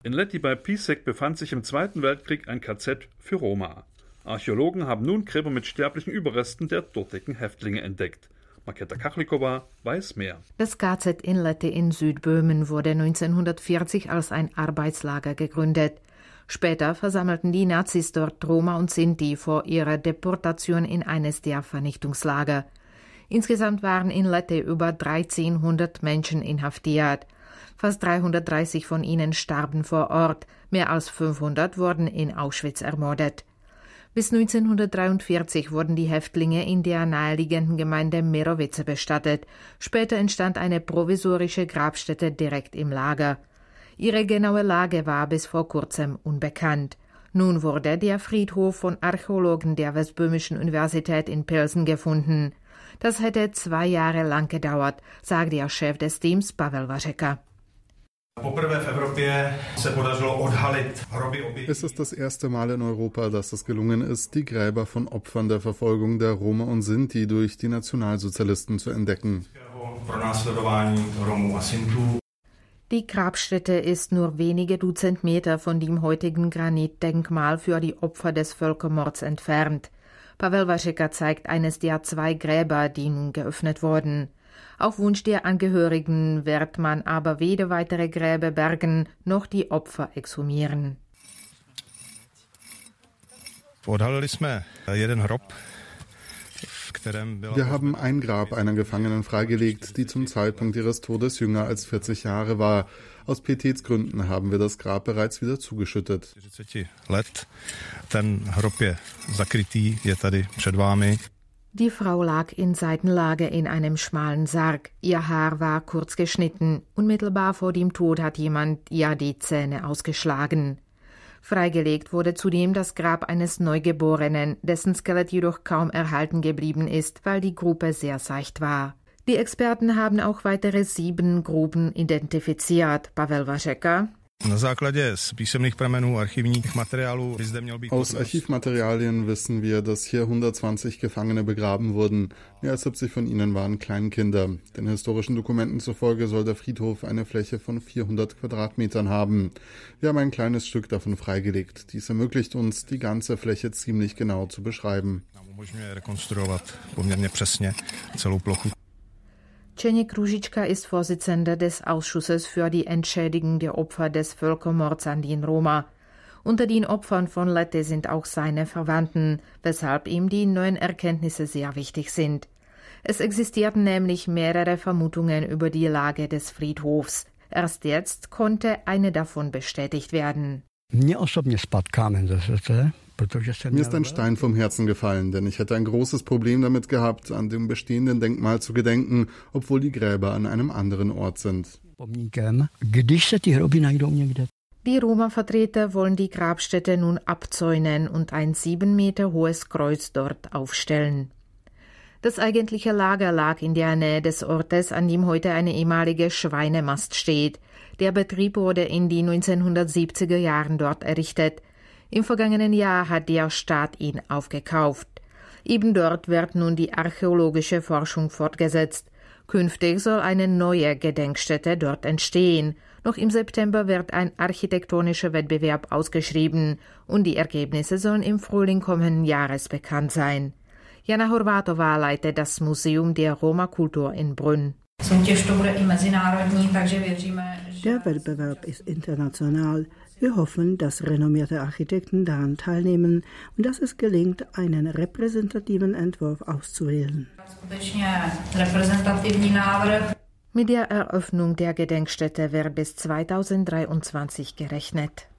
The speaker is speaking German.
In Lety bei Písek befand sich im Zweiten Weltkrieg ein KZ für Roma. Archäologen haben nun Gräber mit sterblichen Überresten der dortigen Häftlinge entdeckt. Markéta Kachlikova weiß mehr. Das KZ in Lety in Südböhmen wurde 1940 als ein Arbeitslager gegründet. Später versammelten die Nazis dort Roma und Sinti vor ihrer Deportation in eines der Vernichtungslager. Insgesamt waren in Lety über 1300 Menschen inhaftiert. Fast 330 von ihnen starben vor Ort, mehr als 500 wurden in Auschwitz ermordet. Bis 1943 wurden die Häftlinge in der naheliegenden Gemeinde Mirovice bestattet. Später entstand eine provisorische Grabstätte direkt im Lager. Ihre genaue Lage war bis vor kurzem unbekannt. Nun wurde der Friedhof von Archäologen der Westböhmischen Universität in Pilsen gefunden. Das hätte 2 Jahre lang gedauert, sagt der Chef des Teams Pavel Vařeka. Es ist das erste Mal in Europa, dass es gelungen ist, die Gräber von Opfern der Verfolgung der Roma und Sinti durch die Nationalsozialisten zu entdecken. Die Grabstätte ist nur wenige Dutzend Meter von dem heutigen Granitdenkmal für die Opfer des Völkermords entfernt. Pavel Vařeka zeigt eines der 2 Gräber, die nun geöffnet wurden. Auf Wunsch der Angehörigen wird man aber weder weitere Gräber bergen, noch die Opfer exhumieren. Wir haben ein Grab einer Gefangenen freigelegt, die zum Zeitpunkt ihres Todes jünger als 40 Jahre war. Aus Pietätsgründen haben wir das Grab bereits wieder zugeschüttet. Die Frau lag in Seitenlage in einem schmalen Sarg. Ihr Haar war kurz geschnitten. Unmittelbar vor dem Tod hat jemand ihr die Zähne ausgeschlagen. Freigelegt wurde zudem das Grab eines Neugeborenen, dessen Skelett jedoch kaum erhalten geblieben ist, weil die Grube sehr seicht war. Die Experten haben auch weitere 7 Gruben identifiziert. Pavel Vařeka: Aus Archivmaterialien wissen wir, dass hier 120 Gefangene begraben wurden. Mehr als 70 von ihnen waren Kleinkinder. Den historischen Dokumenten zufolge soll der Friedhof eine Fläche von 400 Quadratmetern haben. Wir haben ein kleines Stück davon freigelegt. Dies ermöglicht uns, die ganze Fläche ziemlich genau zu beschreiben. Čeněk Růžička ist Vorsitzender des Ausschusses für die Entschädigung der Opfer des Völkermords an den Roma. Unter den Opfern von Lety sind auch seine Verwandten, weshalb ihm die neuen Erkenntnisse sehr wichtig sind. Es existierten nämlich mehrere Vermutungen über die Lage des Friedhofs. Erst jetzt konnte eine davon bestätigt werden. Mir ist ein Stein vom Herzen gefallen, denn ich hätte ein großes Problem damit gehabt, an dem bestehenden Denkmal zu gedenken, obwohl die Gräber an einem anderen Ort sind. Die Roma-Vertreter wollen die Grabstätte nun abzäunen und ein 7 Meter hohes Kreuz dort aufstellen. Das eigentliche Lager lag in der Nähe des Ortes, an dem heute eine ehemalige Schweinemast steht. Der Betrieb wurde in den 1970er Jahren dort errichtet. Im vergangenen Jahr hat der Staat ihn aufgekauft. Eben dort wird nun die archäologische Forschung fortgesetzt. Künftig soll eine neue Gedenkstätte dort entstehen. Noch im September wird ein architektonischer Wettbewerb ausgeschrieben und die Ergebnisse sollen im Frühling kommenden Jahres bekannt sein. Jana Horvátová leitet das Museum der Roma-Kultur in Brünn. Der Wettbewerb ist international. Wir hoffen, dass renommierte Architekten daran teilnehmen und dass es gelingt, einen repräsentativen Entwurf auszuwählen. Mit der Eröffnung der Gedenkstätte wird bis 2023 gerechnet.